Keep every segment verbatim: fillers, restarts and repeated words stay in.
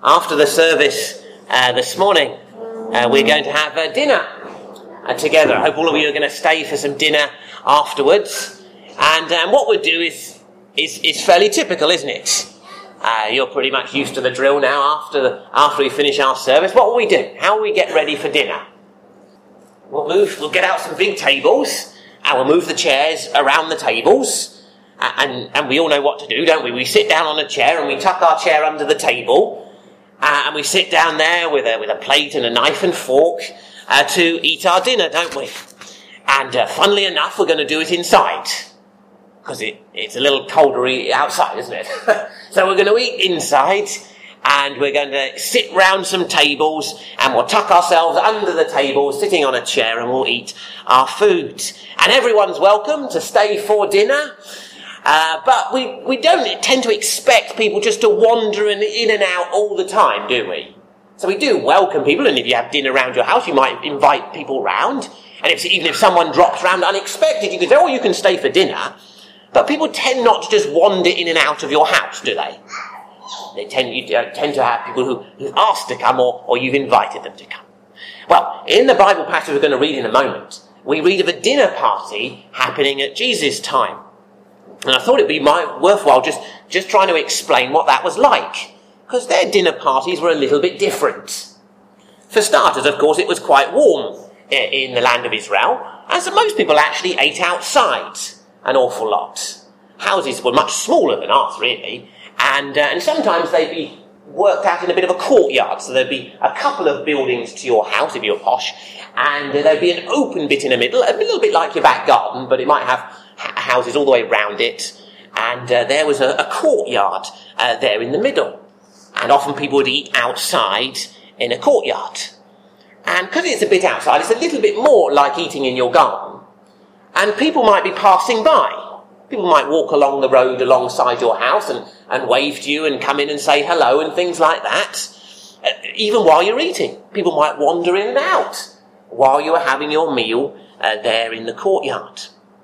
after the service uh, this morning, uh, we're going to have uh, dinner uh, together. I hope all of you are going to stay for some dinner afterwards. And um, what we'll do is, is is fairly typical, isn't it? Uh, you're pretty much used to the drill now after the, after we finish our service. What will we do? How will we get ready for dinner? We'll move, we'll get out some big tables, and we'll move the chairs around the tables, and, and we all know what to do, don't we? We sit down on a chair, and we tuck our chair under the table, uh, and we sit down there with a, with a plate and a knife and fork uh, to eat our dinner, don't we? And uh, funnily enough, we're going to do it inside, because it, it's a little colder outside, isn't it? So we're going to eat inside, and we're going to sit round some tables, and we'll tuck ourselves under the table, sitting on a chair, and we'll eat our food. And everyone's welcome to stay for dinner, uh, but we, we don't tend to expect people just to wander in, in and out all the time, do we? So we do welcome people, and if you have dinner around your house, you might invite people round, and if, even if someone drops round unexpected, you can say, oh, you can stay for dinner. But people tend not to just wander in and out of your house, do they? They tend, you tend to have people who, who've asked to come, or, or you've invited them to come. Well, in the Bible passage we're going to read in a moment, we read of a dinner party happening at Jesus' time. And I thought it'd be my, worthwhile just, just trying to explain what that was like, because their dinner parties were a little bit different. For starters, of course, it was quite warm in the land of Israel, and so most people actually ate outside an awful lot. Houses were much smaller than ours, really, and uh, and sometimes they'd be worked out in a bit of a courtyard, so there'd be a couple of buildings to your house if you're posh, and uh, there'd be an open bit in the middle, a little bit like your back garden, but it might have ha- houses all the way round it, and uh, there was a, a courtyard uh, there in the middle, and often people would eat outside in a courtyard. And because it's a bit outside, it's a little bit more like eating in your garden. And people might be passing by. People might walk along the road alongside your house and, and wave to you and come in and say hello and things like that. Uh, even while you're eating. People might wander in and out while you are having your meal uh, there in the courtyard.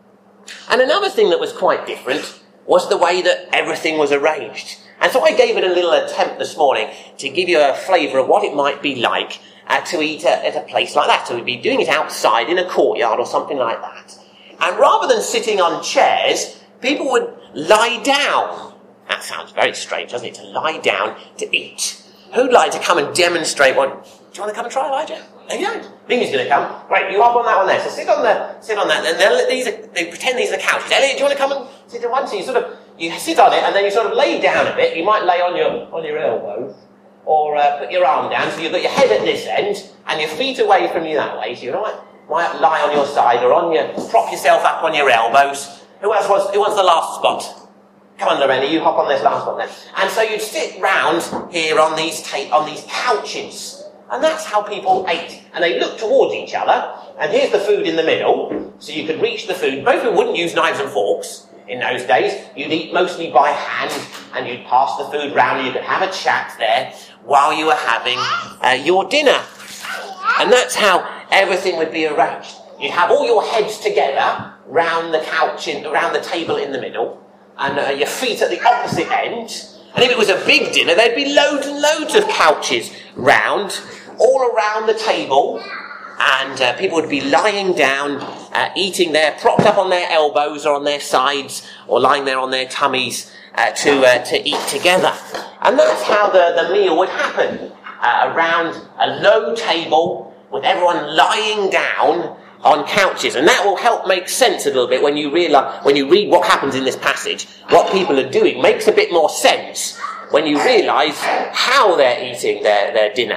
And another thing that was quite different was the way that everything was arranged. And so I gave it a little attempt this morning to give you a flavour of what it might be like Uh, to eat at, at a place like that. So we'd be doing it outside in a courtyard or something like that. And rather than sitting on chairs, people would lie down. That sounds very strange, doesn't it? To lie down to eat. Who'd like to come and demonstrate what? Do you want to come and try, Elijah? There you go. Bingy's going to come. Right, you hop on that one there. So sit on the sit on that. And these are, they pretend these are the couches. Elliot, do you want to come and sit on one? So you sort of you sit on it, and then you sort of lay down a bit. You might lay on your on your elbows. Or uh, put your arm down, so you've got your head at this end, and your feet away from you that way, so you might, might lie on your side, or on your, prop yourself up on your elbows. Who else wants, who wants the last spot? Come on, Lorena, you hop on this last spot then. And so you'd sit round here on these ta- on these couches, and that's how people ate. And they looked towards each other, and here's the food in the middle, so you could reach the food. Most people wouldn't use knives and forks in those days. You'd eat mostly by hand, and you'd pass the food round, and you could have a chat there while you were having uh, your dinner. And that's how everything would be arranged. You'd have all your heads together round the couch, in, around the table in the middle, and uh, your feet at the opposite end. And if it was a big dinner, there'd be loads and loads of couches round, all around the table, and uh, people would be lying down, uh, eating there, propped up on their elbows or on their sides, or lying there on their tummies uh, to uh, to eat together. And that's how the, the meal would happen, uh, around a low table with everyone lying down on couches. And that will help make sense a little bit when you realise, when you read what happens in this passage, what people are doing makes a bit more sense when you realise how they're eating their, their dinner.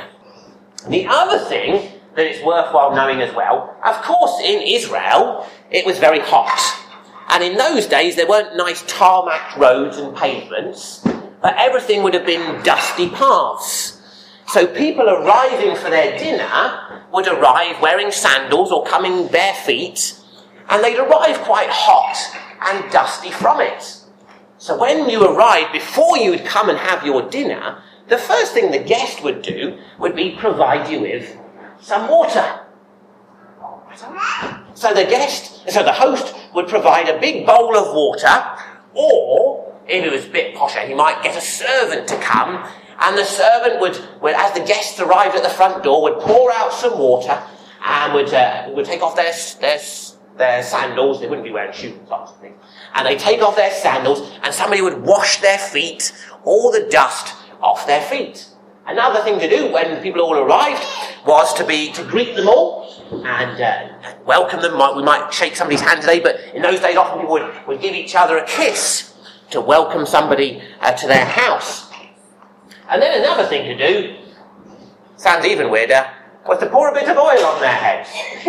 The other thing that it's worthwhile knowing as well, of course in Israel it was very hot. And in those days there weren't nice tarmac roads and pavements, but everything would have been dusty paths. So people arriving for their dinner would arrive wearing sandals or coming bare feet, and they'd arrive quite hot and dusty from it. So when you arrived, before you would come and have your dinner, the first thing the guest would do would be provide you with some water. So the guest, so the host would provide a big bowl of water, or if it was a bit posher, he might get a servant to come And the servant would, would, as the guests arrived at the front door, would pour out some water and would uh, would take off their, their their sandals. They wouldn't be wearing shoes and socks and things. And they take off their sandals, and somebody would wash their feet, all the dust off their feet. Another thing to do when people all arrived was to be to greet them all and uh, welcome them. We might shake somebody's hand today, but in those days often people would, would give each other a kiss to welcome somebody uh, to their house. And then another thing to do, sounds even weirder, was to pour a bit of oil on their heads.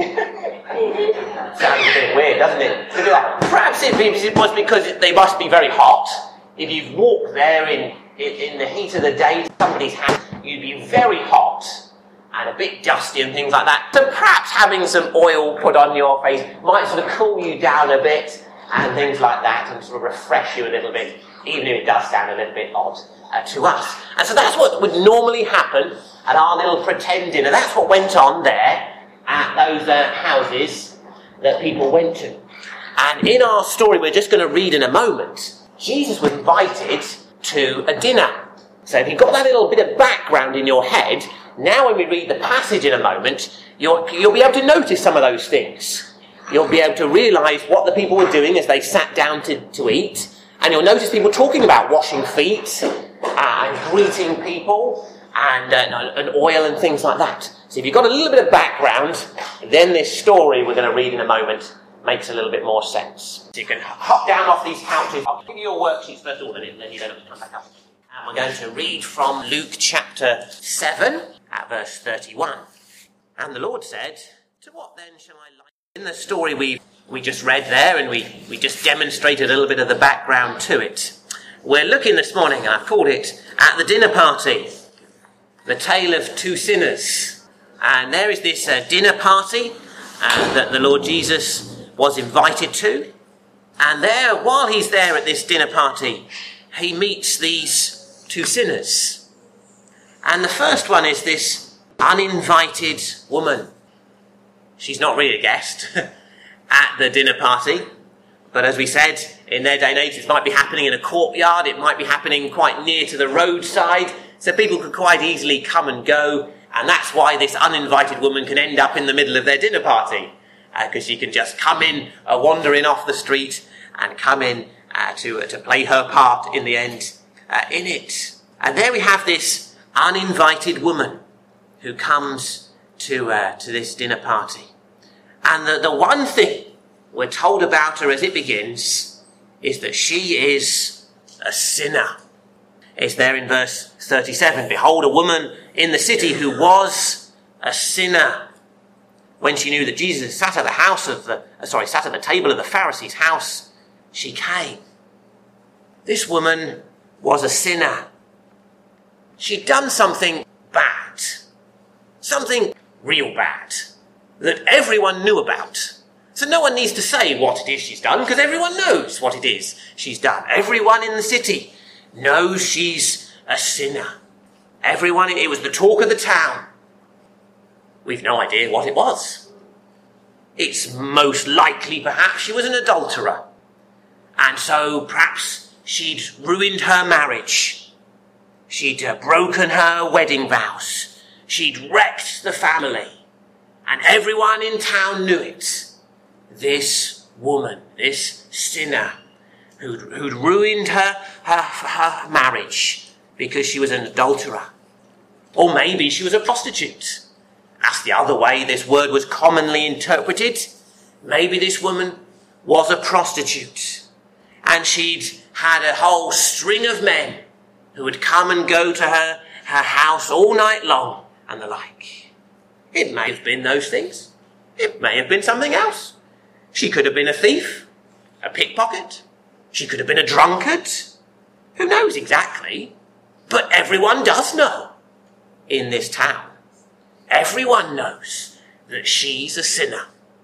Sounds a bit weird, doesn't it? To do that. Perhaps it was because they must be very hot. If you've walked there in, in, in the heat of the day, somebody's house, you'd be very hot and a bit dusty and things like that. So perhaps having some oil put on your face might sort of cool you down a bit and things like that, and sort of refresh you a little bit, even if it does sound a little bit odd uh, to us. And so that's what would normally happen at our little pretend dinner. That's what went on there at those uh, houses that people went to. And in our story we're just going to read in a moment, Jesus was invited to a dinner. So if you've got that little bit of background in your head, now when we read the passage in a moment, you'll, you'll be able to notice some of those things. You'll be able to realise what the people were doing as they sat down to, to eat. And you'll notice people talking about washing feet uh, and greeting people and, uh, and oil and things like that. So if you've got a little bit of background, then this story we're going to read in a moment makes a little bit more sense. So you can hop down off these couches. I'll give you your worksheets first of all, and then you don't have to come back up. And we're going to read from Luke chapter seven at verse thirty-one. And the Lord said, "To what then shall I liken?" In the story we we just read there, and we, we just demonstrated a little bit of the background to it. We're looking this morning, and I've called it At the Dinner Party, the Tale of Two Sinners. And there is this uh, dinner party uh, that the Lord Jesus was invited to. And there, while he's there at this dinner party, he meets these two sinners. And the first one is this uninvited woman. She's not really a guest at the dinner party. But as we said, in their day and age, it might be happening in a courtyard. It might be happening quite near to the roadside. So people could quite easily come and go. And that's why this uninvited woman can end up in the middle of their dinner party. Because uh, she can just come in, uh, wandering off the street, and come in uh, to uh, to play her part in the end uh, in it. And there we have this uninvited woman who comes to uh, to this dinner party. And the, the one thing we're told about her as it begins is that she is a sinner. It's there in verse thirty-seven. "Behold, a woman in the city who was a sinner. When she knew that Jesus sat at the house of the, uh, sorry, sat at the table of the Pharisee's house, she came." This woman was a sinner. She'd done something bad. Something real bad. That everyone knew about. So no one needs to say what it is she's done, because everyone knows what it is she's done. Everyone in the city knows she's a sinner. Everyone, it was the talk of the town. We've no idea what it was. It's most likely perhaps she was an adulterer. And so perhaps she'd ruined her marriage. She'd uh, broken her wedding vows. She'd wrecked the family. And everyone in town knew it. This woman, this sinner, who'd, who'd ruined her, her, her marriage because she was an adulterer. Or maybe she was a prostitute. That's the other way this word was commonly interpreted. Maybe this woman was a prostitute. And she'd had a whole string of men who would come and go to her, her house all night long and the like. It may have been those things. It may have been something else. She could have been a thief, a pickpocket. She could have been a drunkard. Who knows exactly? But everyone does know in this town. Everyone knows that she's a sinner.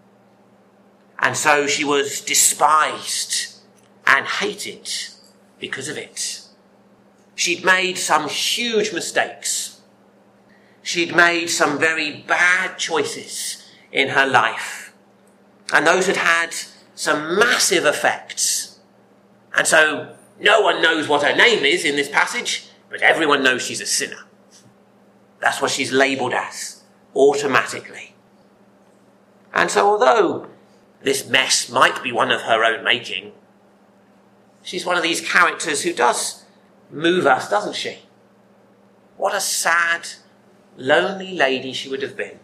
And so she was despised and hated because of it. She'd made some huge mistakes. She'd made some very bad choices in her life. And those had had some massive effects. And so no one knows what her name is in this passage, but everyone knows she's a sinner. That's what she's labelled as, automatically. And so although this mess might be one of her own making, she's one of these characters who does move us, doesn't she? What a sad, lonely lady she would have been.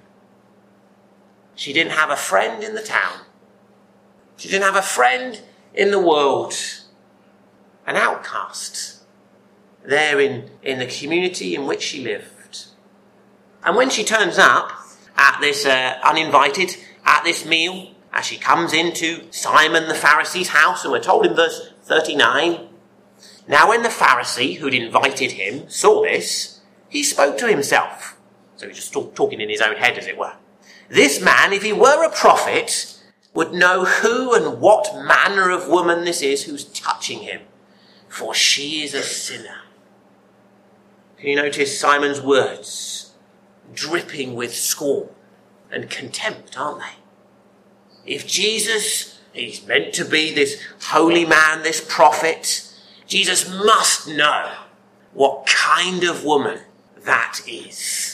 She didn't have a friend in the town. She didn't have a friend in the world. An outcast there in, in the community in which she lived. And when she turns up at this uh, uninvited, at this meal, as she comes into Simon the Pharisee's house, and we're told in verse thirty-nine, now when the Pharisee who'd invited him saw this, he spoke to himself. So he's just talk, talking in his own head, as it were. This man, if he were a prophet, would know who and what manner of woman this is who's touching him, for she is a sinner. Can you notice Simon's words? Dripping with scorn and contempt, aren't they? If Jesus, he's meant to be this holy man, this prophet, Jesus must know what kind of woman that is.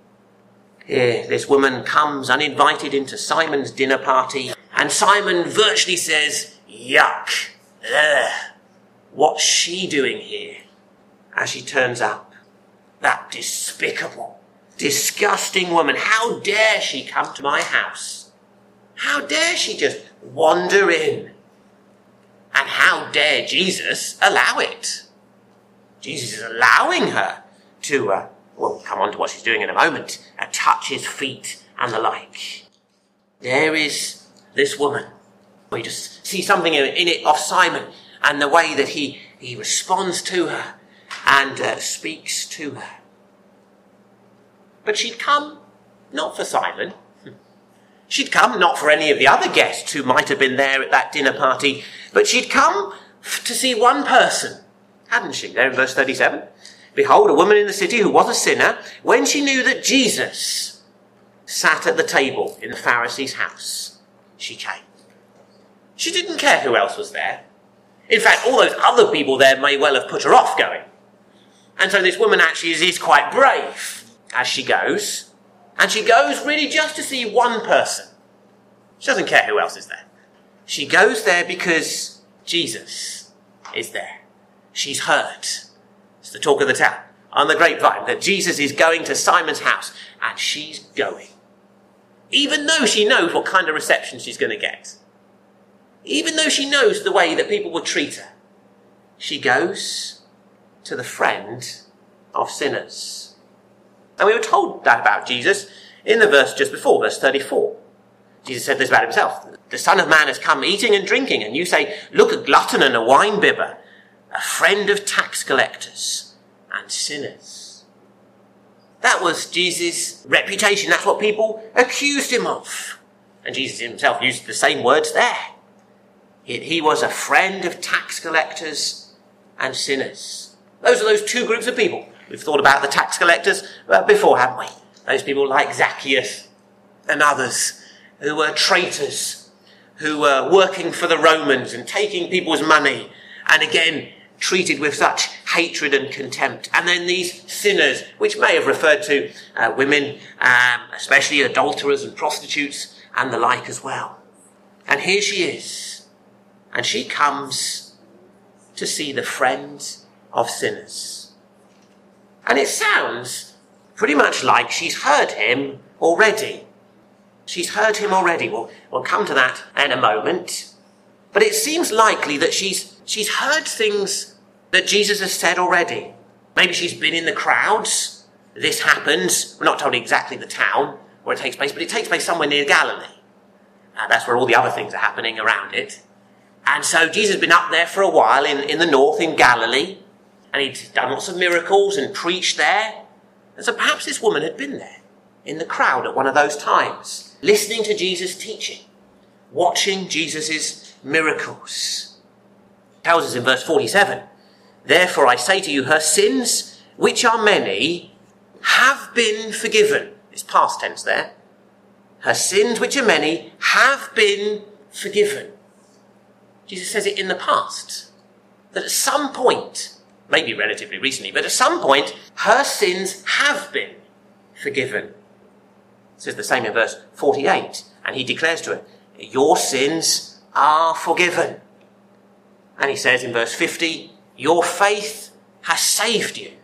Here, this woman comes uninvited into Simon's dinner party, and Simon virtually says, yuck, ugh, what's she doing here? As she turns up, that despicable, disgusting woman, how dare she come to my house? How dare she just wander in? And how dare Jesus allow it? Jesus is allowing her to, uh, we'll come on to what she's doing in a moment, uh, touch his feet and the like. There is this woman. We just see something in it of Simon and the way that he, he responds to her and uh, speaks to her. But she'd come not for Simon. She'd come not for any of the other guests who might have been there at that dinner party, but she'd come f- to see one person, hadn't she? There in verse thirty-seven. Behold, a woman in the city who was a sinner, when she knew that Jesus sat at the table in the Pharisee's house, she came. She didn't care who else was there. In fact, all those other people there may well have put her off going. And so this woman actually is, is quite brave as she goes. And she goes really just to see one person. She doesn't care who else is there. She goes there because Jesus is there. She's heard. It's the talk of the town on the grapevine that Jesus is going to Simon's house, and she's going. Even though she knows what kind of reception she's going to get. Even though she knows the way that people will treat her. She goes to the friend of sinners. And we were told that about Jesus in the verse just before, verse thirty-four. Jesus said this about himself. The Son of Man has come eating and drinking, and you say, look, a glutton and a wine bibber, a friend of tax collectors and sinners. That was Jesus' reputation. That's what people accused him of. And Jesus himself used the same words there. He was a friend of tax collectors and sinners. Those are those two groups of people. We've thought about the tax collectors before, haven't we? Those people like Zacchaeus and others who were traitors, who were working for the Romans and taking people's money, and again, treated with such hatred and contempt. And then these sinners, which may have referred to uh, women, um, especially adulterers and prostitutes and the like as well. And here she is. And she comes to see the friend of sinners. And it sounds pretty much like she's heard him already. She's heard him already. We'll, we'll come to that in a moment. But it seems likely that she's she's heard things that Jesus has said already. Maybe she's been in the crowds. This happens. We're not told exactly the town where it takes place, but it takes place somewhere near Galilee. Uh, that's where all the other things are happening around it. And so Jesus has been up there for a while in, in the north, in Galilee, and he'd done lots of miracles and preached there. And so perhaps this woman had been there in the crowd at one of those times, listening to Jesus teaching, watching Jesus' miracles. It tells us in verse forty-seven, therefore I say to you, her sins, which are many, have been forgiven. It's past tense there. Her sins, which are many, have been forgiven. Jesus says it in the past, that at some point maybe relatively recently, but at some point, her sins have been forgiven. It says the same in verse forty-eight. And he declares to her, your sins are forgiven. And he says in verse fifty, your faith has saved you.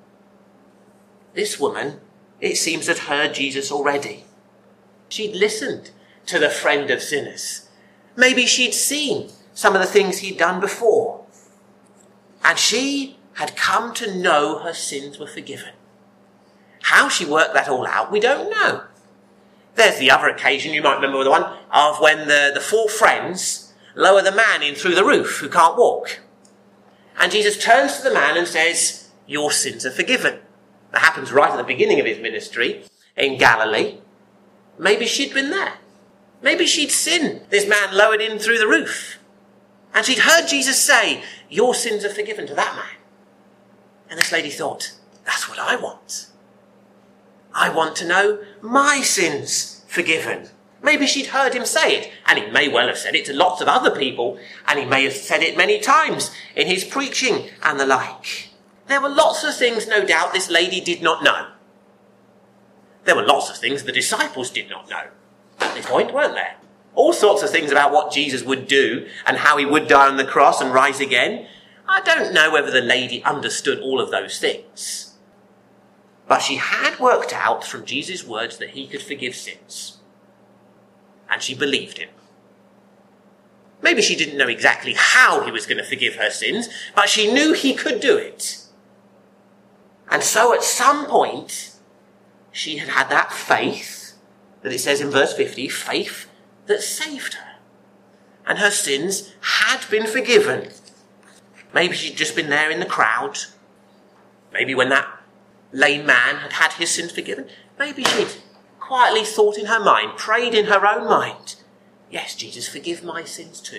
This woman, it seems, had heard Jesus already. She'd listened to the friend of sinners. Maybe she'd seen some of the things he'd done before. And she had come to know her sins were forgiven. How she worked that all out, we don't know. There's the other occasion, you might remember the one, of when the, the four friends lower the man in through the roof who can't walk. And Jesus turns to the man and says, your sins are forgiven. That happens right at the beginning of his ministry in Galilee. Maybe she'd been there. Maybe she'd seen this man lowered in through the roof. And she'd heard Jesus say, your sins are forgiven to that man. And this lady thought, that's what I want. I want to know my sins forgiven. Maybe she'd heard him say it, and he may well have said it to lots of other people, and he may have said it many times in his preaching and the like. There were lots of things, no doubt, this lady did not know. There were lots of things the disciples did not know at this point, weren't there? All sorts of things about what Jesus would do and how he would die on the cross and rise again. I don't know whether the lady understood all of those things. But she had worked out from Jesus' words that he could forgive sins. And she believed him. Maybe she didn't know exactly how he was going to forgive her sins, but she knew he could do it. And so at some point, she had had that faith, that it says in verse fifty, faith that saved her. And her sins had been forgiven. Maybe she'd just been there in the crowd. Maybe when that lame man had had his sins forgiven, maybe she'd quietly thought in her mind, prayed in her own mind, yes, Jesus, forgive my sins too.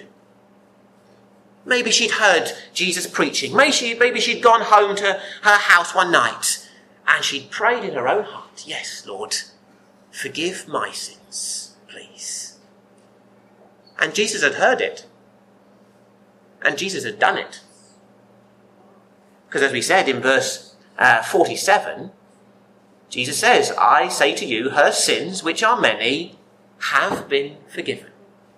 Maybe she'd heard Jesus preaching. Maybe, she, maybe she'd gone home to her house one night and she'd prayed in her own heart, yes, Lord, forgive my sins, please. And Jesus had heard it. And Jesus had done it. Because as we said in verse Uh, forty-seven, Jesus says, I say to you, her sins, which are many, have been forgiven.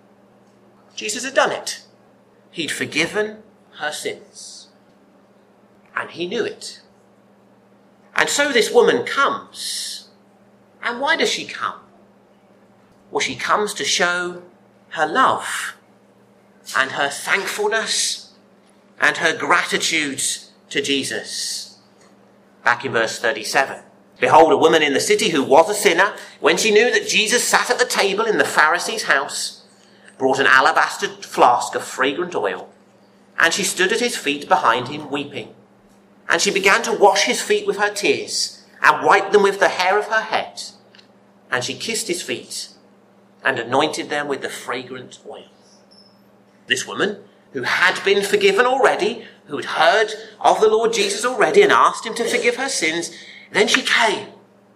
Jesus had done it. He'd forgiven her sins. And he knew it. And so this woman comes. And why does she come? Well, she comes to show her love and her thankfulness and her gratitude to Jesus. Back in verse thirty-seven. Behold, a woman in the city who was a sinner, when she knew that Jesus sat at the table in the Pharisee's house, brought an alabaster flask of fragrant oil, and she stood at his feet behind him, weeping. And she began to wash his feet with her tears, and wiped them with the hair of her head. And she kissed his feet, and anointed them with the fragrant oil. This woman, who had been forgiven already, who had heard of the Lord Jesus already and asked him to forgive her sins, then she came.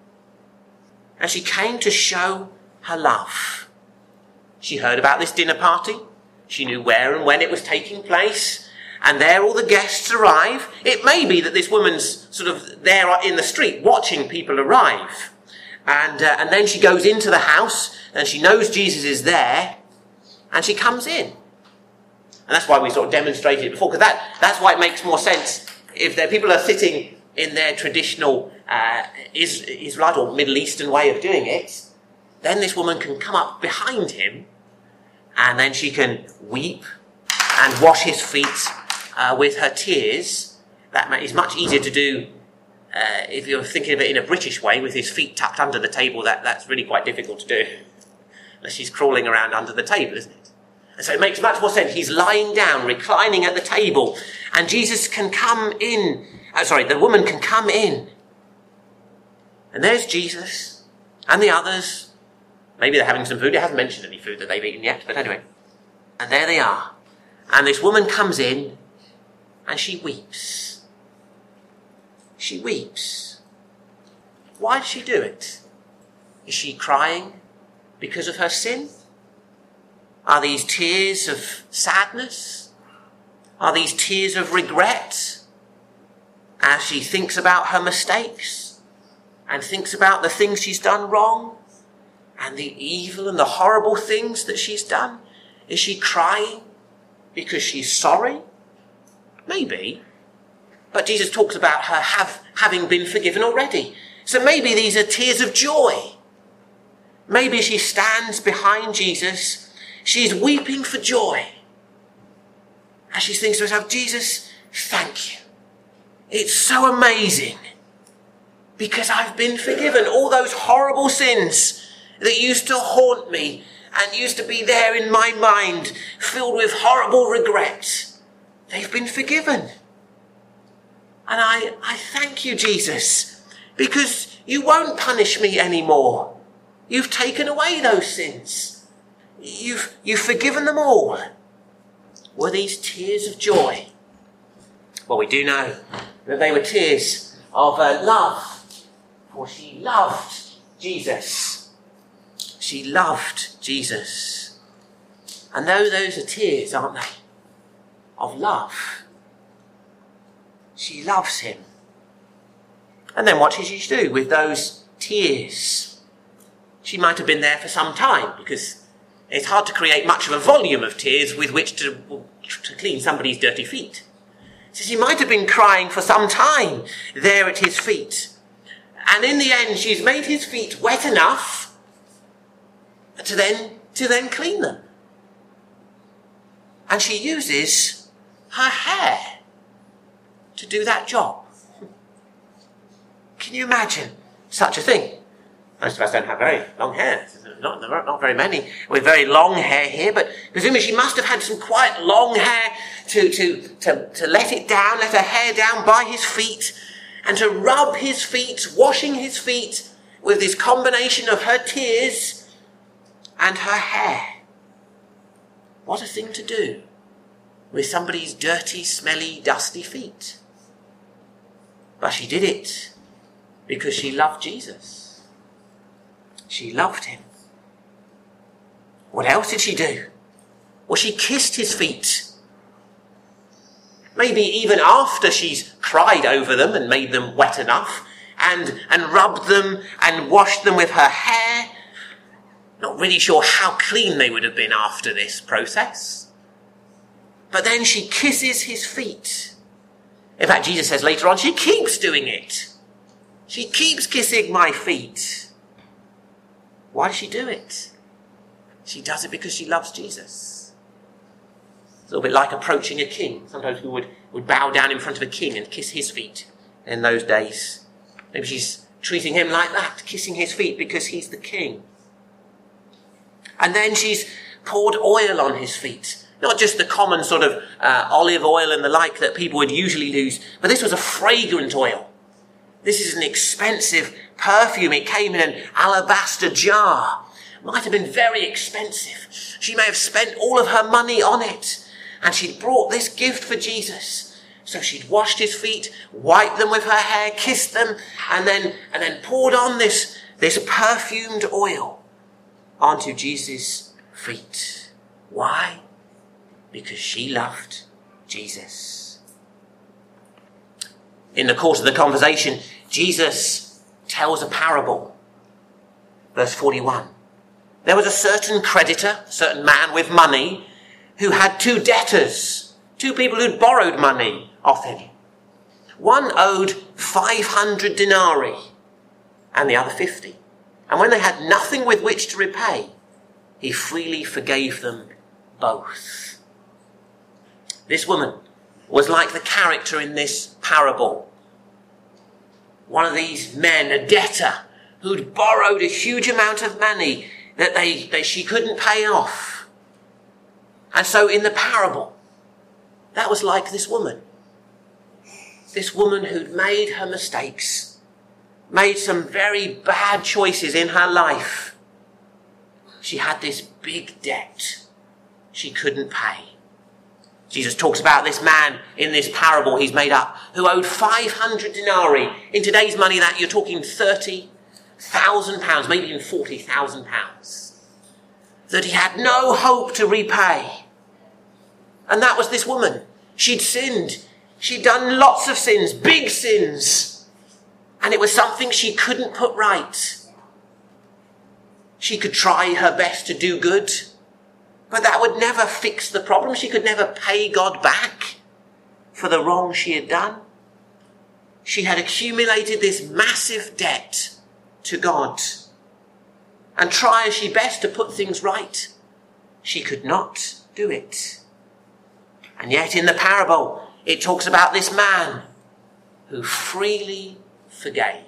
And she came to show her love. She heard about this dinner party. She knew where and when it was taking place. And there all the guests arrive. It may be that this woman's sort of there in the street watching people arrive. And, uh, and then she goes into the house and she knows Jesus is there. And she comes in. And that's why we sort of demonstrated it before, because that, that's why it makes more sense. If there people are sitting in their traditional uh, Israelite or Middle Eastern way of doing it, then this woman can come up behind him and then she can weep and wash his feet uh, with her tears. That is much easier to do uh, if you're thinking of it in a British way, with his feet tucked under the table. That, that's really quite difficult to do, unless she's crawling around under the table, isn't it? And so it makes much more sense. He's lying down, reclining at the table, and Jesus can come in. Oh, sorry, the woman can come in. And there's Jesus and the others. Maybe they're having some food. It hasn't mentioned any food that they've eaten yet, but anyway. And there they are. And this woman comes in and she weeps. She weeps. Why does she do it? Is she crying because of her sin? Are these tears of sadness? Are these tears of regret? as she thinks about her mistakes and thinks about the things she's done wrong and the evil and the horrible things that she's done? Is she crying because she's sorry? Maybe. But Jesus talks about her have, having been forgiven already. So maybe these are tears of joy. Maybe she stands behind Jesus. She's weeping for joy. As she thinks to herself, Jesus, thank you. It's so amazing because I've been forgiven. All those horrible sins that used to haunt me and used to be there in my mind, filled with horrible regret, they've been forgiven. And I, I thank you, Jesus, because you won't punish me anymore. You've taken away those sins. You've, you've forgiven them all. Were these tears of joy? Well, we do know that they were tears of uh, love, for she loved Jesus. She loved Jesus. And though those are tears, aren't they, of love, she loves him. And then what did she do with those tears? She might have been there for some time, because it's hard to create much of a volume of tears with which to, to clean somebody's dirty feet. So she might have been crying for some time there at his feet. And in the end, she's made his feet wet enough to then, to then clean them. And she uses her hair to do that job. Can you imagine such a thing? Most of us don't have very long hair. Not, there are not very many with very long hair here, but presumably she must have had some quite long hair to, to, to, to let it down, let her hair down by his feet, and to rub his feet, washing his feet with this combination of her tears and her hair. What a thing to do with somebody's dirty, smelly, dusty feet. But she did it because she loved Jesus. She loved him. What else did she do? Well, she kissed his feet. Maybe even after she's cried over them and made them wet enough, and, and rubbed them and washed them with her hair. Not really sure how clean they would have been after this process. But then she kisses his feet. In fact, Jesus says later on, she keeps doing it. She keeps kissing my feet. Why does she do it? She does it because she loves Jesus. It's a little bit like approaching a king. Sometimes we would, would bow down in front of a king and kiss his feet in those days. Maybe she's treating him like that, kissing his feet because he's the king. And then she's poured oil on his feet. Not just the common sort of uh, olive oil and the like that people would usually use, but this was a fragrant oil. This is an expensive perfume. It came in an alabaster jar. Might have been very expensive. She may have spent all of her money on it. And she'd brought this gift for Jesus. So she'd washed his feet, wiped them with her hair, kissed them, and then, and then poured on this, this perfumed oil onto Jesus' feet. Why? Because she loved Jesus. In the course of the conversation, Jesus tells a parable. Verse forty-one. There was a certain creditor, a certain man with money, who had two debtors, two people who'd borrowed money off him. One owed five hundred denarii and the other fifty. And when they had nothing with which to repay, he freely forgave them both. This woman was like the character in this parable. One of these men, a debtor, who'd borrowed a huge amount of money that they, that she couldn't pay off. And so in the parable, that was like this woman. This woman who'd made her mistakes, made some very bad choices in her life. She had this big debt she couldn't pay. Jesus talks about this man in this parable he's made up who owed five hundred denarii. In today's money, that you're talking thirty thousand pounds, maybe even forty thousand pounds. That he had no hope to repay. And that was this woman. She'd sinned. She'd done lots of sins, big sins, and it was something she couldn't put right. She could try her best to do good, but that would never fix the problem. She could never pay God back for the wrong she had done. She had accumulated this massive debt to God, and try as she best to put things right, she could not do it. And yet in the parable, it talks about this man who freely forgave.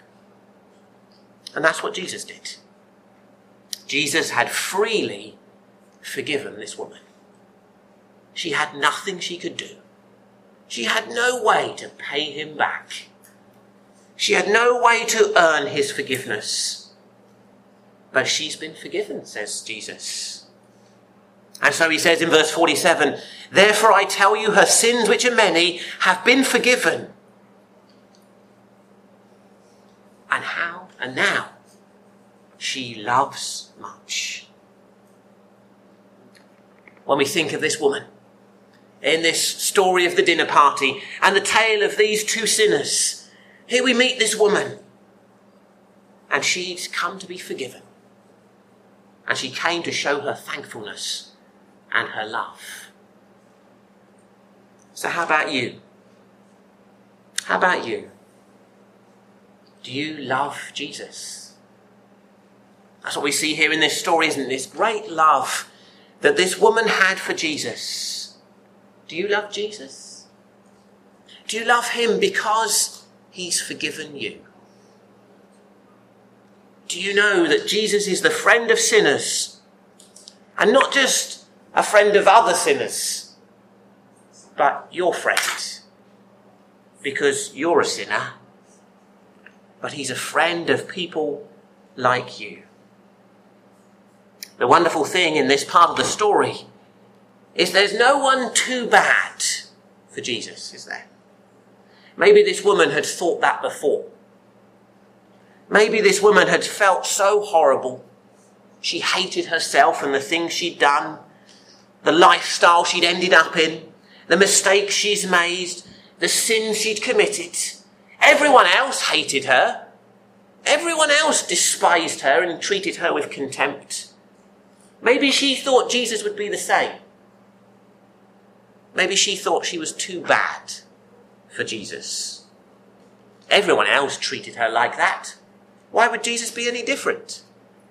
And that's what Jesus did. Jesus had freely forgiven this woman. She had nothing she could do. She had no way to pay him back. She had no way to earn his forgiveness. But she's been forgiven, says Jesus. And so he says in verse forty-seven, therefore I tell you, her sins, which are many, have been forgiven. And how? And now she loves much. When we think of this woman in this story of the dinner party and the tale of these two sinners, here we meet this woman, and she's come to be forgiven. And she came to show her thankfulness and her love. So how about you? How about you? Do you love Jesus? That's what we see here in this story, isn't it? This great love that this woman had for Jesus. Do you love Jesus? Do you love him because he's forgiven you? Do you know that Jesus is the friend of sinners, and not just a friend of other sinners, but your friend, because you're a sinner, but he's a friend of people like you. The wonderful thing in this part of the story is there's no one too bad for Jesus, is there? Maybe this woman had thought that before. Maybe this woman had felt so horrible. She hated herself and the things she'd done, the lifestyle she'd ended up in, the mistakes she's made, the sins she'd committed. Everyone else hated her. Everyone else despised her and treated her with contempt. Maybe she thought Jesus would be the same. Maybe she thought she was too bad for Jesus. Everyone else treated her like that. Why would Jesus be any different?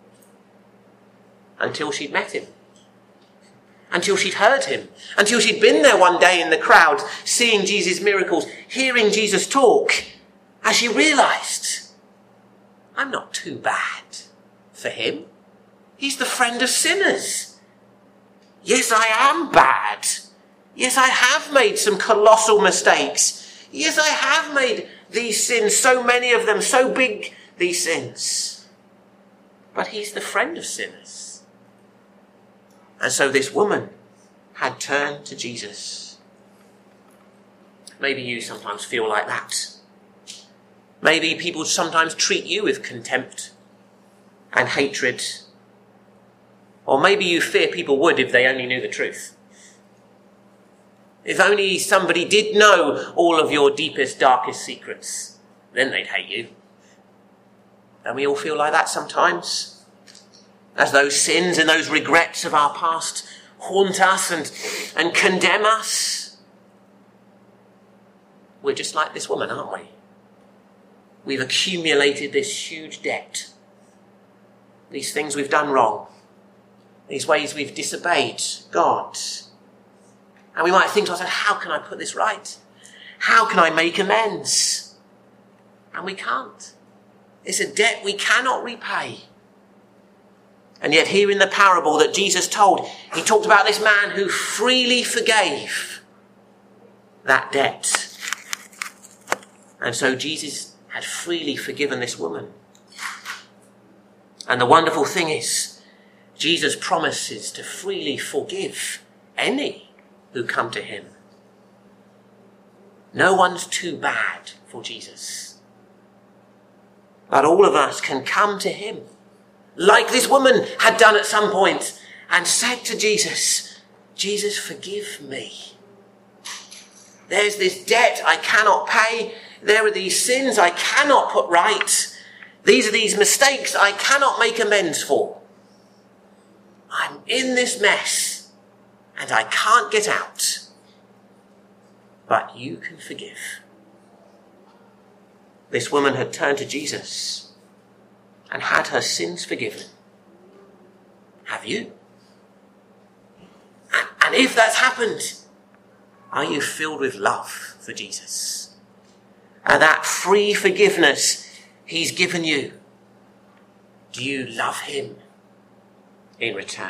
Until she'd met him. Until she'd heard him. Until she'd been there one day in the crowd, seeing Jesus' miracles, hearing Jesus talk, as she realised, I'm not too bad for him. He's the friend of sinners. Yes, I am bad. Yes, I have made some colossal mistakes. Yes, I have made these sins, so many of them, so big, these sins. But he's the friend of sinners. And so this woman had turned to Jesus. Maybe you sometimes feel like that. Maybe people sometimes treat you with contempt and hatred. Or maybe you fear people would if they only knew the truth. If only somebody did know all of your deepest, darkest secrets, then they'd hate you. Don't we all feel like that sometimes? As those sins and those regrets of our past haunt us and, and condemn us. We're just like this woman, aren't we? We've accumulated this huge debt. These things we've done wrong. These ways we've disobeyed God. And we might think to ourselves, how can I put this right? How can I make amends? And we can't. It's a debt we cannot repay. And yet here in the parable that Jesus told, he talked about this man who freely forgave that debt. And so Jesus had freely forgiven this woman. And the wonderful thing is, Jesus promises to freely forgive any who come to him. No one's too bad for Jesus. But all of us can come to him, like this woman had done at some point, and said to Jesus, Jesus, forgive me. There's this debt I cannot pay. There are these sins I cannot put right. These are these mistakes I cannot make amends for. I'm in this mess and I can't get out. But you can forgive. This woman had turned to Jesus and had her sins forgiven. Have you? And, and if that's happened, are you filled with love for Jesus? And that free forgiveness he's given you, do you love him in return?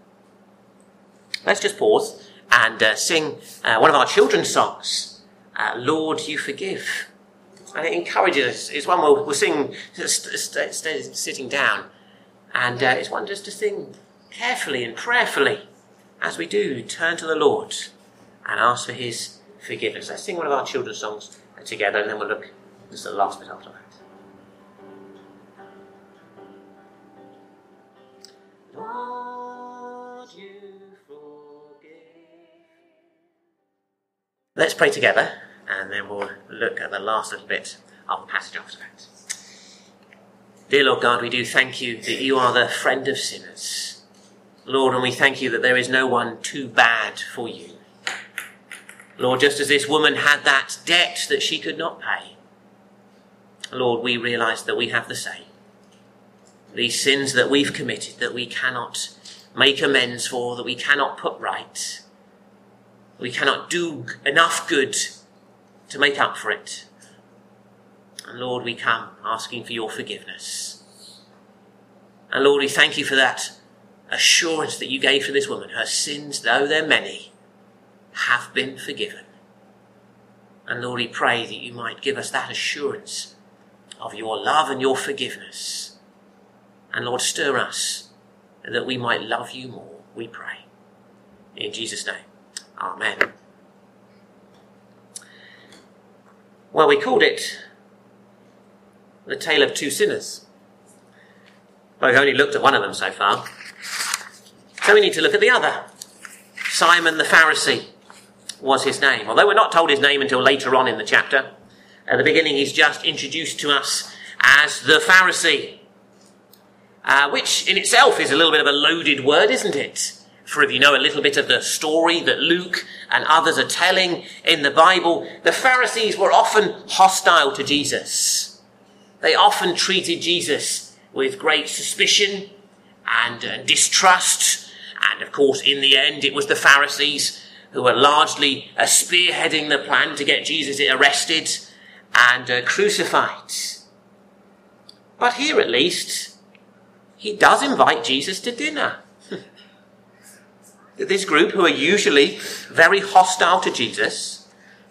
Let's just pause and uh, sing uh, one of our children's songs, uh, Lord, You Forgive. And it encourages us. It's one we'll, we'll sing st- st- st- sitting down. And uh, it's one just to sing carefully and prayerfully as we do turn to the Lord and ask for his forgiveness. Let's sing one of our children's songs together, and then we'll look just at the last bit after that. Lord, you forgive. Let's pray together, and then we'll look at the last little bit of the passage after that. Dear Lord God, we do thank you that you are the friend of sinners. Lord, and we thank you that there is no one too bad for you. Lord, just as this woman had that debt that she could not pay, Lord, we realise that we have the same. These sins that we've committed, that we cannot make amends for, that we cannot put right. We cannot do enough good to make up for it. And Lord, we come asking for your forgiveness. And Lord, we thank you for that assurance that you gave to this woman. Her sins, though they're many, have been forgiven. And Lord, we pray that you might give us that assurance of your love and your forgiveness. And Lord, stir us that we might love you more, we pray. In Jesus' name, amen. Well, we called it The Tale of Two Sinners. But we've only looked at one of them so far. So we need to look at the other. Simon the Pharisee was his name. Although we're not told his name until later on in the chapter. At the beginning, he's just introduced to us as the Pharisee. Uh, which in itself is a little bit of a loaded word, isn't it? For if you know a little bit of the story that Luke and others are telling in the Bible, the Pharisees were often hostile to Jesus. They often treated Jesus with great suspicion and uh, distrust. And of course, in the end, it was the Pharisees who were largely uh, spearheading the plan to get Jesus arrested and uh, crucified. But here at least, he does invite Jesus to dinner. This group, who are usually very hostile to Jesus,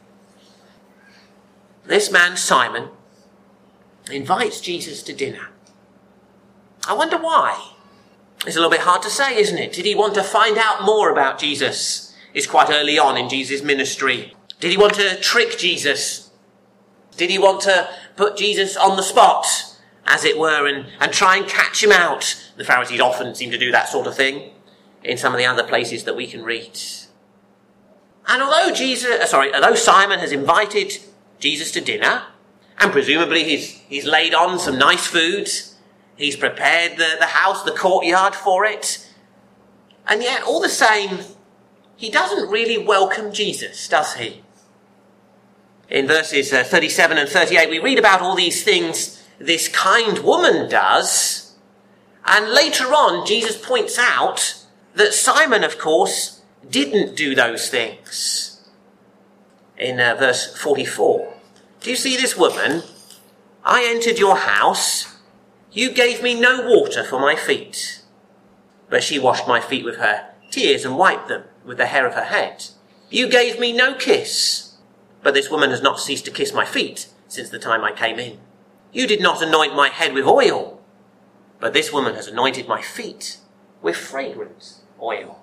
this man Simon invites Jesus to dinner. I wonder why. It's a little bit hard to say, isn't it? Did he want to find out more about Jesus? It's quite early on in Jesus' ministry. Did he want to trick Jesus? Did he want to put Jesus on the spot, as it were, and, and try and catch him out? The Pharisees often seem to do that sort of thing in some of the other places that we can read. And although Jesus, uh, sorry, although Simon has invited Jesus to dinner, and presumably he's he's laid on some nice food, he's prepared the, the house, the courtyard for it, and yet all the same, he doesn't really welcome Jesus, does he? In verses uh, thirty-seven and thirty-eight, we read about all these things this kind woman does, and later on, Jesus points out that Simon, of course, didn't do those things. In uh, verse forty-four, do you see this woman? I entered your house. You gave me no water for my feet, but she washed my feet with her tears and wiped them with the hair of her head. You gave me no kiss, but this woman has not ceased to kiss my feet since the time I came in. You did not anoint my head with oil, but this woman has anointed my feet with fragrant oil.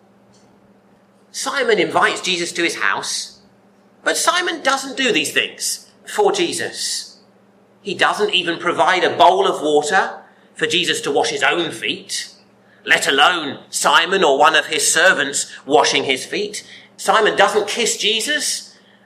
Simon invites Jesus to his house, but Simon doesn't do these things for Jesus. He doesn't even provide a bowl of water for Jesus to wash his own feet, let alone Simon or one of his servants washing his feet. Simon doesn't kiss Jesus,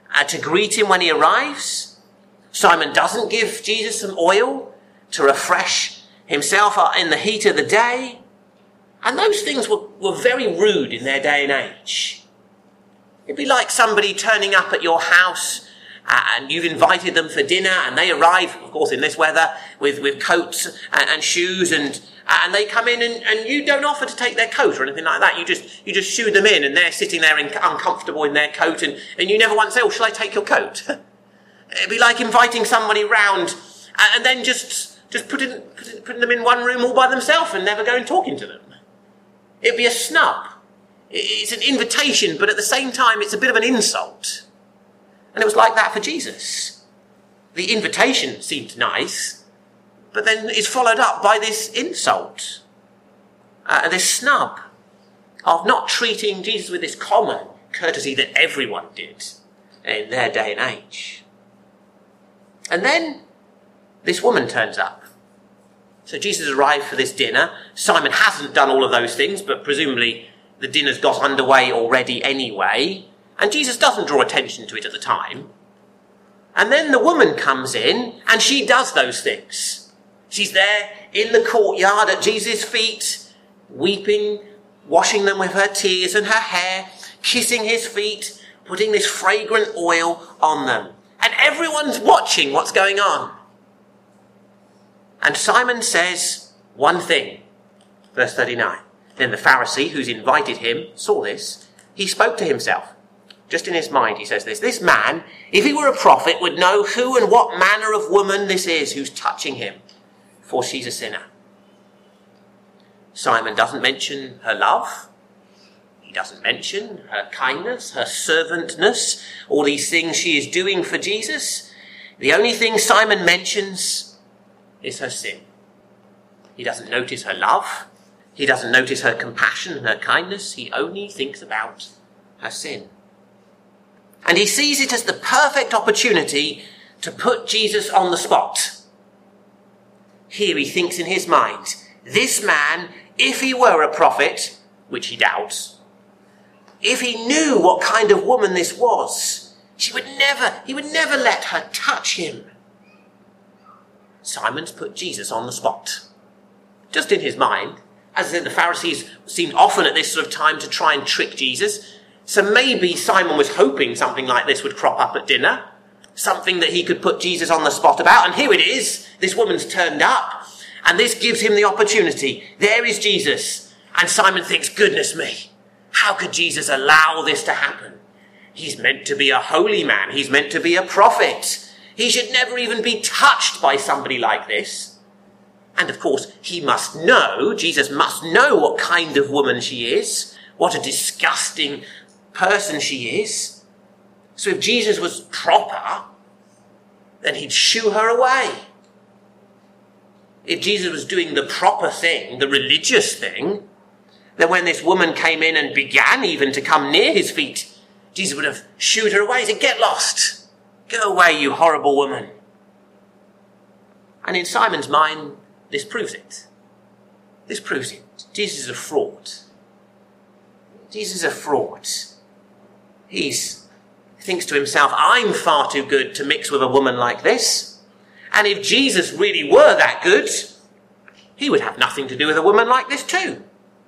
uh, to greet him when he arrives. Simon doesn't give Jesus some oil to refresh himself in the heat of the day. And those things were, were very rude in their day and age. It'd be like somebody turning up at your house uh, and you've invited them for dinner and they arrive, of course, in this weather with, with coats and, and shoes and and they come in and, and you don't offer to take their coat or anything like that. You just you just shoo them in and they're sitting there in, uncomfortable in their coat and, and you never once say, oh, shall I take your coat? It'd be like inviting somebody round and, and then just just putting, putting, putting them in one room all by themselves and never going talking to them. It'd be a snub. It's an invitation, but at the same time, it's a bit of an insult. And it was like that for Jesus. The invitation seemed nice, but then it's followed up by this insult, uh, this snub of not treating Jesus with this common courtesy that everyone did in their day and age. And then this woman turns up. So Jesus arrived for this dinner. Simon hasn't done all of those things, but presumably the dinner's got underway already anyway. And Jesus doesn't draw attention to it at the time. And then the woman comes in and she does those things. She's there in the courtyard at Jesus' feet, weeping, washing them with her tears and her hair, kissing his feet, putting this fragrant oil on them. And everyone's watching what's going on. And Simon says one thing, verse thirty-nine. Then the Pharisee who's invited him saw this. He spoke to himself. Just in his mind, he says this. This man, if he were a prophet, would know who and what manner of woman this is who's touching him, for she's a sinner. Simon doesn't mention her love. He doesn't mention her kindness, her servantness, all these things she is doing for Jesus. The only thing Simon mentions is her sin. He doesn't notice her love. He doesn't notice her compassion and her kindness. He only thinks about her sin. And he sees it as the perfect opportunity to put Jesus on the spot. Here he thinks in his mind, this man, if he were a prophet, which he doubts, if he knew what kind of woman this was, she would never, he would never let her touch him. Simon's put Jesus on the spot. Just in his mind, as I said, the Pharisees seemed often at this sort of time to try and trick Jesus. So maybe Simon was hoping something like this would crop up at dinner. Something that he could put Jesus on the spot about. And here it is. This woman's turned up. And this gives him the opportunity. There is Jesus. And Simon thinks, goodness me, how could Jesus allow this to happen? He's meant to be a holy man. He's meant to be a prophet. He should never even be touched by somebody like this. And of course, he must know, Jesus must know what kind of woman she is, what a disgusting person she is. So if Jesus was proper, then he'd shoo her away. If Jesus was doing the proper thing, the religious thing, then when this woman came in and began even to come near his feet, Jesus would have shooed her away. He said, get lost. Go away, you horrible woman. And in Simon's mind, this proves it. This proves it. Jesus is a fraud. Jesus is a fraud. He's, he thinks to himself, I'm far too good to mix with a woman like this. And if Jesus really were that good, he would have nothing to do with a woman like this too.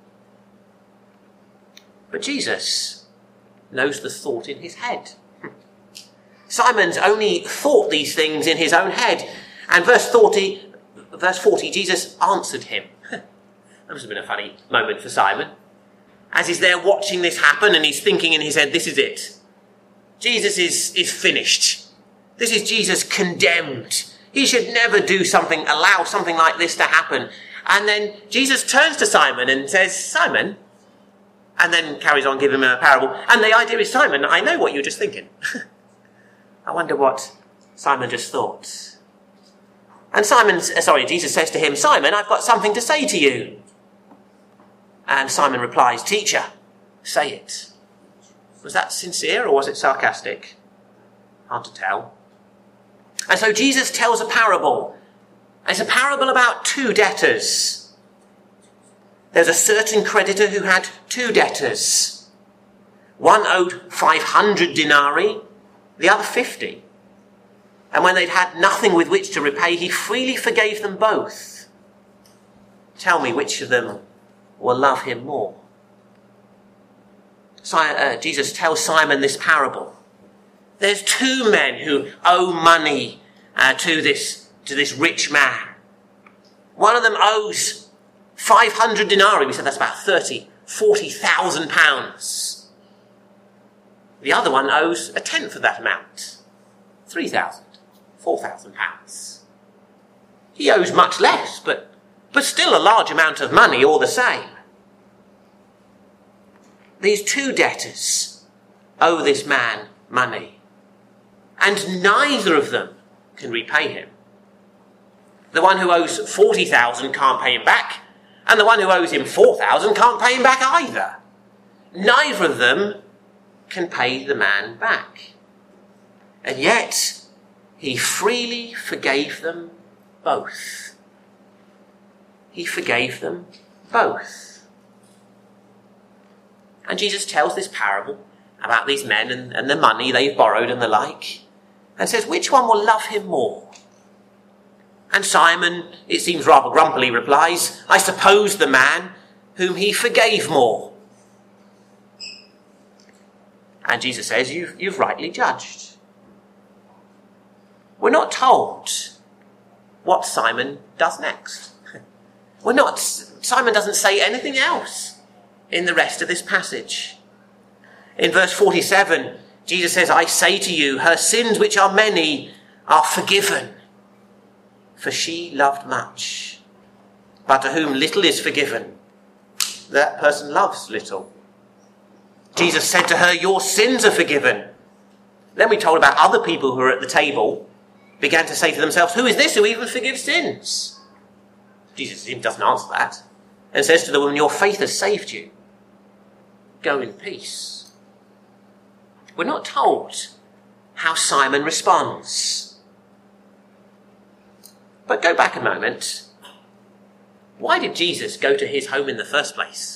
But Jesus knows the thought in his head. Simon's only thought these things in his own head. And verse forty, verse forty, Jesus answered him. That must have been a funny moment for Simon. As he's there watching this happen and he's thinking in his head, this is it. Jesus is, is finished. This is Jesus condemned. He should never do something, allow something like this to happen. And then Jesus turns to Simon and says, Simon, and then carries on giving him a parable. And the idea is, Simon, I know what you're just thinking. I wonder what Simon just thought. And Simon, sorry, Jesus says to him, Simon, I've got something to say to you. And Simon replies, Teacher, say it. Was that sincere or was it sarcastic? Hard to tell. And so Jesus tells a parable. It's a parable about two debtors. There's a certain creditor who had two debtors. One owed five hundred denarii the other fifty. And when they'd had nothing with which to repay, he freely forgave them both. Tell me which of them will love him more. So, uh, Jesus tells Simon this parable. There's two men who owe money uh, to this to this rich man. One of them owes five hundred denarii. We said that's about thirty, forty thousand pounds. The other one owes a tenth of that amount, three thousand, four thousand pounds. He owes much less, but but still a large amount of money all the same. These two debtors owe this man money, and neither of them can repay him. The one who owes forty thousand can't pay him back, and the one who owes him four thousand can't pay him back either. Neither of them can pay the man back. And yet, he freely forgave them both. He forgave them both. And Jesus tells this parable about these men and, and the money they've borrowed and the like, and says, which one will love him more? And Simon, it seems rather grumpily, replies, I suppose the man whom he forgave more. And Jesus says, you've, you've rightly judged. We're not told what Simon does next. We're not, Simon doesn't say anything else in the rest of this passage. In verse forty-seven, Jesus says, I say to you, her sins, which are many, are forgiven, for she loved much. But to whom little is forgiven, that person loves little. Jesus said to her, your sins are forgiven. Then we told about other people who were at the table, began to say to themselves, who is this who even forgives sins? Jesus doesn't answer that, and says to the woman, your faith has saved you. Go in peace. We're not told how Simon responds. But go back a moment. Why did Jesus go to his home in the first place?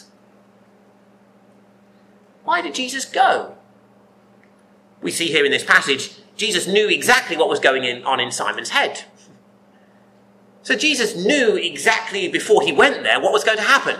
Why did Jesus go? We see here in this passage, Jesus knew exactly what was going on in Simon's head. So Jesus knew exactly before he went there what was going to happen.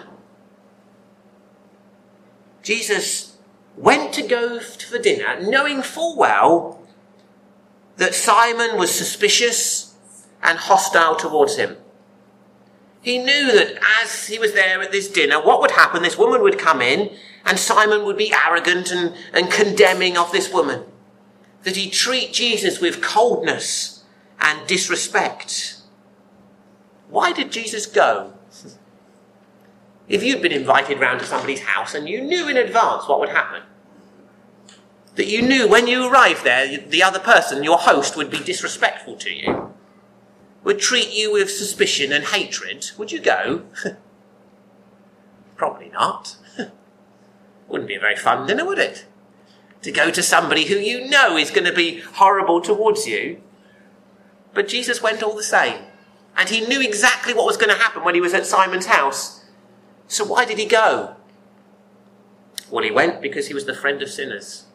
Jesus went to go for dinner knowing full well that Simon was suspicious and hostile towards him. He knew that as he was there at this dinner, what would happen? This woman would come in and Simon would be arrogant and, and condemning of this woman. That he'd treat Jesus with coldness and disrespect. Why did Jesus go? If you'd been invited round to somebody's house and you knew in advance what would happen, that you knew when you arrived there, the other person, your host, would be disrespectful to you, would treat you with suspicion and hatred, would you go? Probably not. Wouldn't be a very fun dinner, would it? To go to somebody who you know is going to be horrible towards you. But Jesus went all the same. And he knew exactly what was going to happen when he was at Simon's house. So why did he go? Well, he went because he was the friend of sinners.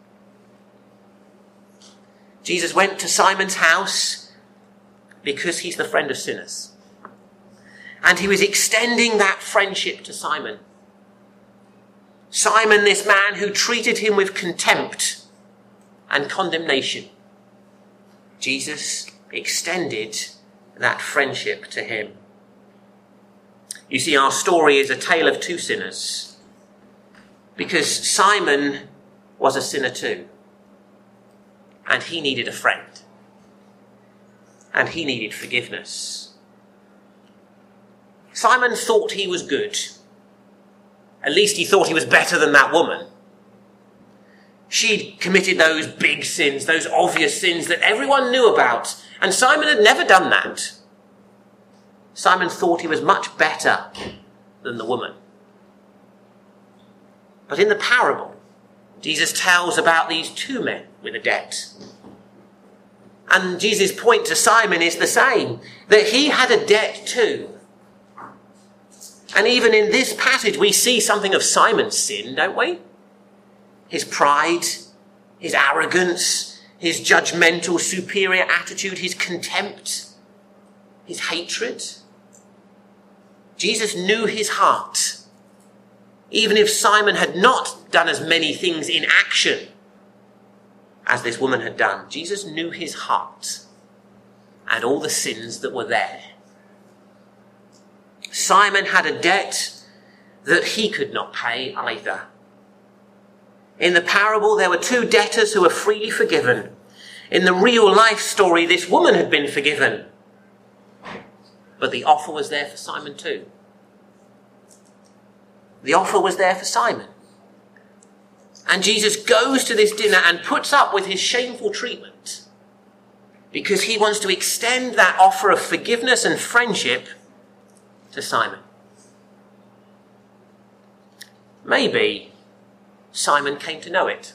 Jesus went to Simon's house because he's the friend of sinners. And he was extending that friendship to Simon. Simon, this man who treated him with contempt and condemnation. Jesus extended that friendship to him. You see, our story is a tale of two sinners, because Simon was a sinner too, and he needed a friend, and he needed forgiveness. Simon thought he was good. At least he thought he was better than that woman. She'd committed those big sins, those obvious sins that everyone knew about, and Simon had never done that. Simon thought he was much better than the woman. But in the parable, Jesus tells about these two men with a debt. And Jesus' point to Simon is the same, that he had a debt too. And even in this passage, we see something of Simon's sin, don't we? His pride, his arrogance, his judgmental, superior attitude, his contempt, his hatred. Jesus knew his heart. Even if Simon had not done as many things in action as this woman had done, Jesus knew his heart and all the sins that were there. Simon had a debt that he could not pay either. In the parable, there were two debtors who were freely forgiven. In the real life story, this woman had been forgiven. But the offer was there for Simon too. The offer was there for Simon. And Jesus goes to this dinner and puts up with his shameful treatment because he wants to extend that offer of forgiveness and friendship to Simon. Maybe Simon came to know it.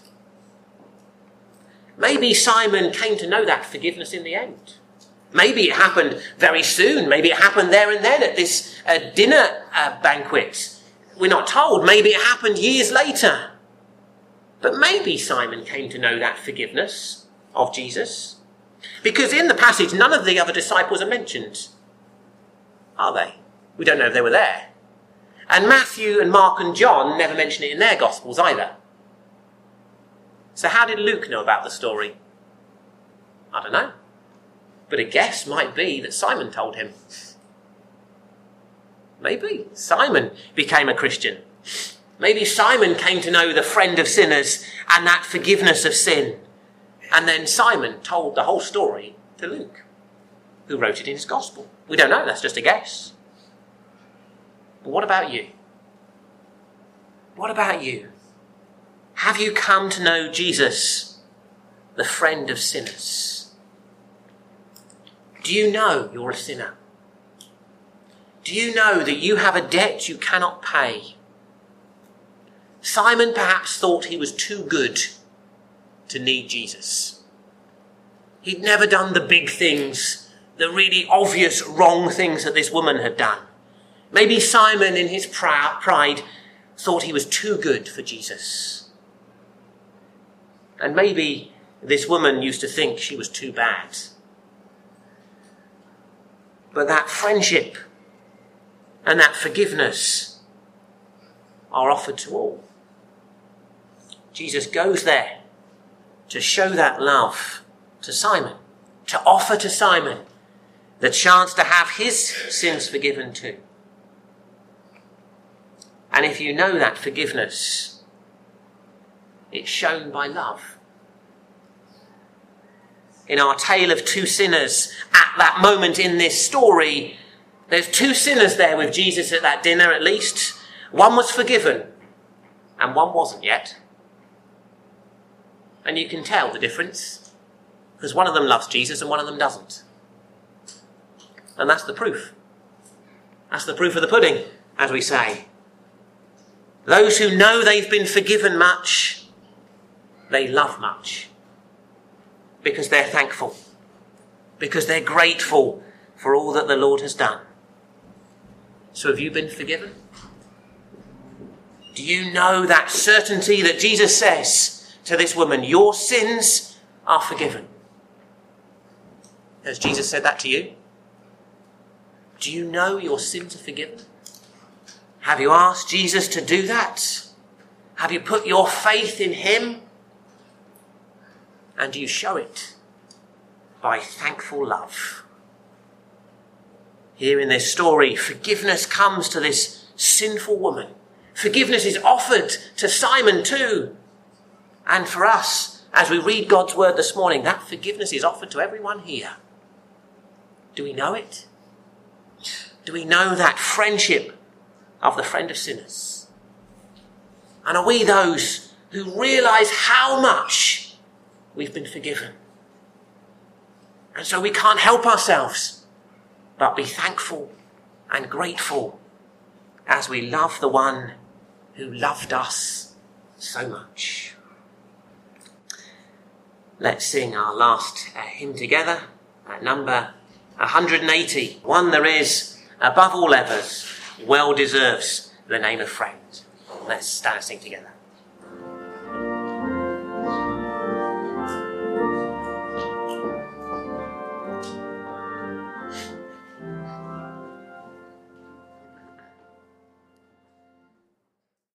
Maybe Simon came to know that forgiveness in the end. Maybe it happened very soon. Maybe it happened there and then at this uh, dinner uh, banquet. We're not told. Maybe it happened years later. But maybe Simon came to know that forgiveness of Jesus. Because in the passage, none of the other disciples are mentioned. Are they? We don't know if they were there. And Matthew and Mark and John never mention it in their Gospels either. So how did Luke know about the story? I don't know. But a guess might be that Simon told him. Maybe Simon became a Christian. Maybe Simon came to know the friend of sinners and that forgiveness of sin. And then Simon told the whole story to Luke, who wrote it in his Gospel. We don't know, that's just a guess. But what about you? What about you? Have you come to know Jesus, the friend of sinners? Do you know you're a sinner? Do you know that you have a debt you cannot pay? Simon perhaps thought he was too good to need Jesus. He'd never done the big things, the really obvious wrong things that this woman had done. Maybe Simon, in his pride, thought he was too good for Jesus. And maybe this woman used to think she was too bad. But that friendship and that forgiveness are offered to all. Jesus goes there to show that love to Simon, to offer to Simon the chance to have his sins forgiven too. And if you know that forgiveness, it's shown by love. In our tale of two sinners, at that moment in this story, there's two sinners there with Jesus at that dinner at least. One was forgiven and one wasn't yet. And you can tell the difference because one of them loves Jesus and one of them doesn't. And that's the proof. That's the proof of the pudding, as we say. Those who know they've been forgiven much, they love much. Because they're thankful. Because they're grateful for all that the Lord has done. So have you been forgiven? Do you know that certainty that Jesus says to this woman, your sins are forgiven? Has Jesus said that to you? Do you know your sins are forgiven? Have you asked Jesus to do that? Have you put your faith in him? And do you show it by thankful love? Here in this story, forgiveness comes to this sinful woman. Forgiveness is offered to Simon too. And for us, as we read God's word this morning, that forgiveness is offered to everyone here. Do we know it? Do we know that friendship of the friend of sinners? And are we those who realise how much we've been forgiven? And so we can't help ourselves but be thankful and grateful as we love the one who loved us so much. Let's sing our last uh, hymn together at number one hundred eighty. One there is, above all others, well deserves the name of friend. Let's stand and sing together.